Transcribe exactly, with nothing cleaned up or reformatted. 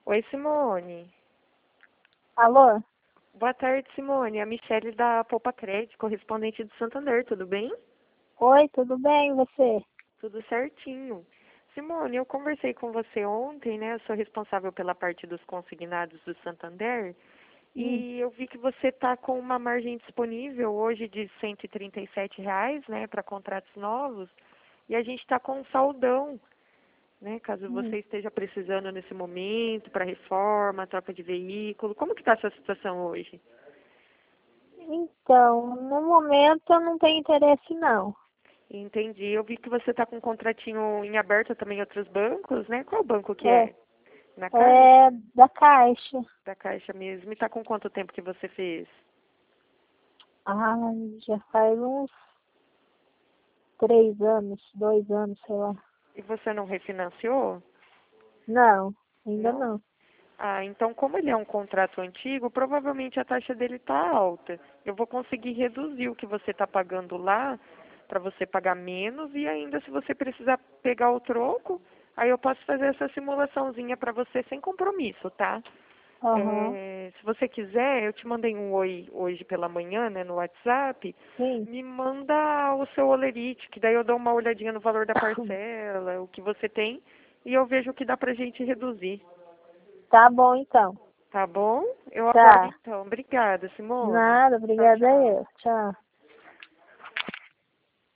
Oi, Simone. Alô? Boa tarde, Simone. É a Michele da Poupa Crédito, correspondente do Santander, tudo bem? Oi, tudo bem, e você? Tudo certinho. Simone, eu conversei com você ontem, né? Eu sou responsável pela parte dos consignados do Santander Hum, e eu vi que você está com uma margem disponível hoje de cento e trinta e sete reais, né, para contratos novos e a gente está com um saldão, né? Caso hum. você esteja precisando nesse momento para reforma, troca de veículo. Como que está a sua situação hoje? Então, no momento eu não tenho interesse não. Entendi. Eu vi que você está com um contratinho em aberto também em outros bancos, né? Qual banco que É, é? Na Caixa? é da Caixa. Da Caixa mesmo. E está com quanto tempo que você fez? Ai, já faz uns três anos, dois anos, sei lá. E você não refinanciou? Não, ainda Não? não. Ah, então como ele é um contrato antigo, provavelmente a taxa dele está alta. Eu vou conseguir reduzir o que você está pagando lá para você pagar menos e ainda se você precisar pegar o troco, aí eu posso fazer essa simulaçãozinha para você sem compromisso, tá? Aham, É, se você quiser, eu te mandei um oi hoje pela manhã, né, no WhatsApp. sim. Me manda o seu olerite, que daí eu dou uma olhadinha no valor da parcela, o que você tem, e eu vejo o que dá pra gente reduzir. Tá bom então. Tá bom? Eu aguardo Tá. então. Obrigada, Simone. Nada, Tchau, obrigada tchau. eu. Tchau.